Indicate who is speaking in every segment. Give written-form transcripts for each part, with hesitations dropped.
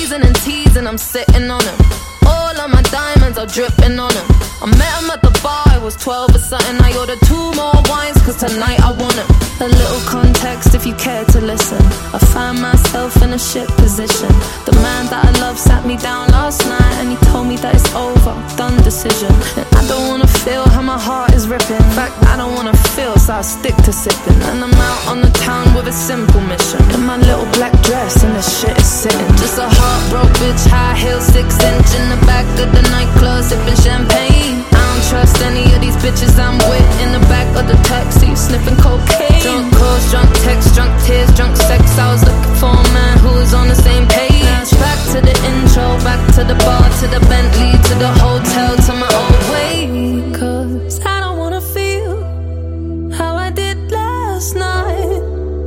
Speaker 1: teasing and teasing, I'm sitting on him. All of my diamonds are dripping on him. I met him at the bar, I was 12 or something. I ordered 2 more wines, cause tonight I want him. A little context if you care to listen. I find myself in a shit position. The man that I love sat me down last night and he told me that it's over, done decision. And I don't wanna feel how my heart is ripping. In fact, I don't wanna feel, so I'll stick to sipping. And I'm out on the town with a simple mission. In my little black dress and the shit is sitting. Just a heartbroken bitch, high heel, 6-inch in the back of the nightclub, sipping champagne. I don't trust any of these bitches I'm with. In the back of the taxi, sniffing cocaine. Drunk calls, drunk texts, drunk tears, drunk sex. I was looking for a man who was on the same page. Back to the intro, back to the bar, to the Bentley, to the hotel, to my old way. Cause I don't wanna feel how I did last night.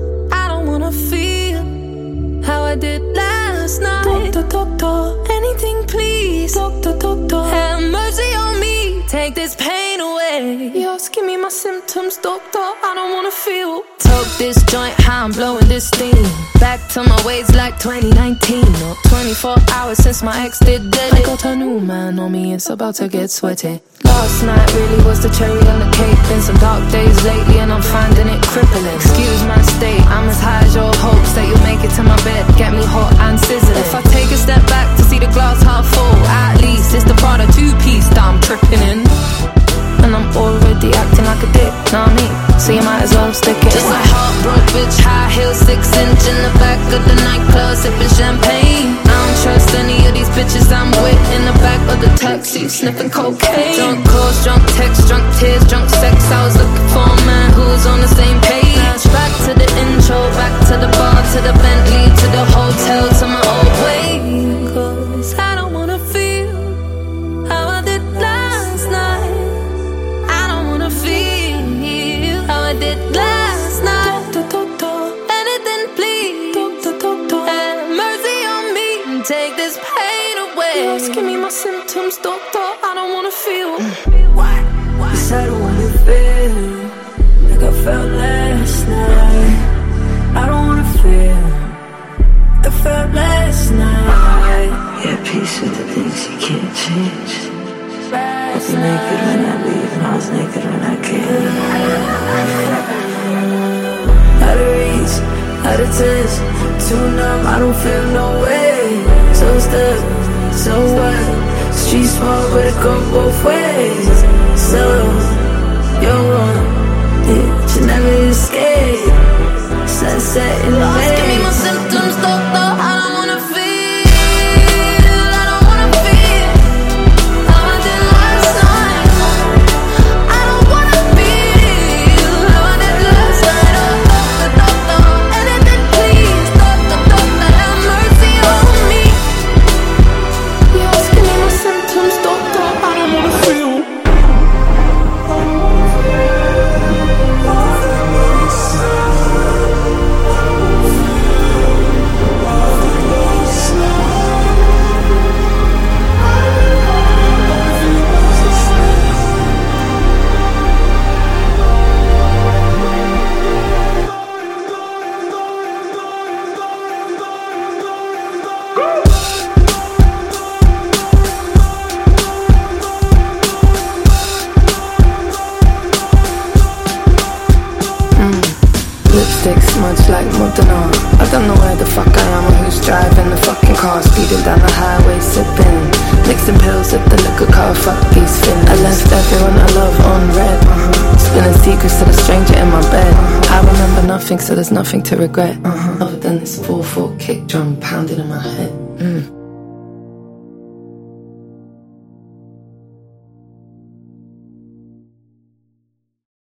Speaker 1: I don't wanna feel how I did last night. Doctor, anything please. Doctor, have mercy on me. Take this pain away. Just give me my symptoms, doctor. I don't wanna feel. Took this joint, how I'm blowing this steam. Back to my ways like 2019. Or 24 hours since my ex did dead. I got a new man on me, it's about to get sweaty. Last night really was the cherry on the cake. Been some dark days lately and I'm finding it crippling. Excuse my state, I'm as high as your hopes that you'll make it to my bed. Get me hot and sizzling. If I take a step back to see the glass half full, at least it's the Prada 2-piece that I'm tripping in. And I'm already acting like a dick, know what I mean? So you might as well stick it. Just a heartbroken bitch, high heel, 6-inch in the back of the nightclub, sipping champagne. I don't trust any of these bitches I'm with. In the back of the taxi, sniffing cocaine. Drunk calls, drunk texts, drunk tears, drunk sex. I was looking for a man who was on the same page. Back to the intro, back to the bar, to the Bentley, to the hotel, to my old way. Cause I don't wanna feel how I did last night. I don't wanna feel how I did last night. Anything please. Have mercy on me and take this pain away. Just give me my symptoms, doctor. I don't wanna feel.
Speaker 2: Cause I don't wanna feel like I felt last night. I don't wanna feel like I felt last night. Yeah, peace with the things you can't change. I was naked when I leave and I was naked when I came. Out of reach, out of touch, too numb, I don't feel no way. So stuck, so what? Street smart, but it go both ways. So, you're wrong, yeah, you never escape. Sunset in the
Speaker 1: Lost, give me my symptoms, doctor. I don't wanna feel. I don't wanna feel how I did last night. I don't wanna feel how I did last night. Doctor, anything please. Doctor, have mercy on me. Just give me my symptoms, doctor. I don't wanna feel.
Speaker 2: Lipstick smudged like Modena. I don't know where the fuck I am or who's driving the fucking car. Speeding down the highway, sipping, mixing pills at the liquor car. Fuck these fins. I left everyone I love on red. Spilling secrets to the stranger in my bed. I remember nothing, so there's nothing to regret. Other than this 4/4 kick drum pounding in my head.